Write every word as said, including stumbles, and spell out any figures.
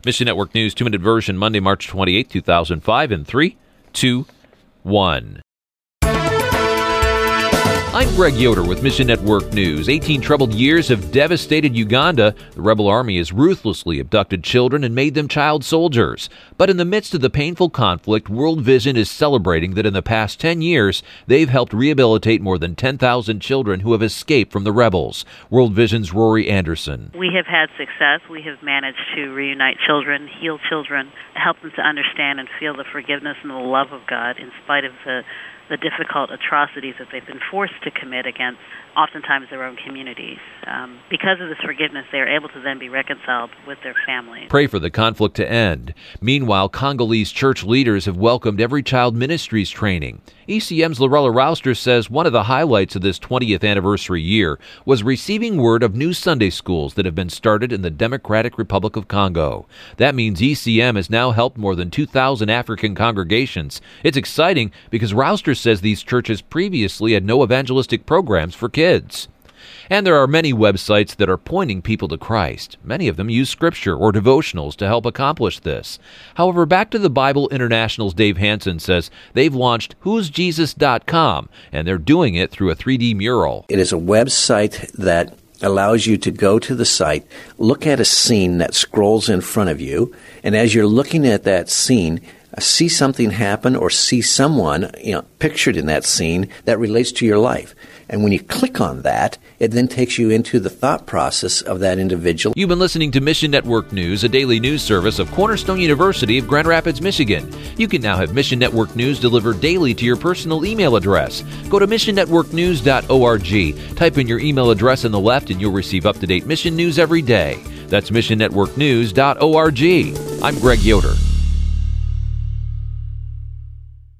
Mission Network News, two-minute version, Monday, March twenty-eighth, two thousand five, in three, two, one. I'm Greg Yoder with Mission Network News. eighteen troubled years have devastated Uganda. The rebel army has ruthlessly abducted children and made them child soldiers. But in the midst of the painful conflict, World Vision is celebrating that in the past ten years, they've helped rehabilitate more than ten thousand children who have escaped from the rebels. World Vision's Rory Anderson. We have had success. We have managed to reunite children, heal children, help them to understand and feel the forgiveness and the love of God in spite of the the difficult atrocities that they've been forced to commit against oftentimes their own communities. Um, because of this forgiveness, they are able to then be reconciled with their families. Pray for the conflict to end. Meanwhile, Congolese church leaders have welcomed Every Child Ministries training. E C M's Lorella Rouster says one of the highlights of this twentieth anniversary year was receiving word of new Sunday schools that have been started in the Democratic Republic of Congo. That means E C M has now helped more than two thousand African congregations. It's exciting because Rouster says these churches previously had no evangelistic programs for kids. And there are many websites that are pointing people to Christ. Many of them use scripture or devotionals to help accomplish this. However, Back to the Bible International's Dave Hansen says they've launched who's jesus dot com, and they're doing it through a three D mural. It is a website that allows you to go to the site, look at a scene that scrolls in front of you, and as you're looking at that scene, see something happen or see someone, you know, pictured in that scene that relates to your life. And when you click on that, it then takes you into the thought process of that individual. You've been listening to Mission Network News, a daily news service of Cornerstone University of Grand Rapids, Michigan. You can now have Mission Network News delivered daily to your personal email address. Go to mission network news dot org. Type in your email address on the left and you'll receive up-to-date mission news every day. That's mission network news dot org. I'm Greg Yoder.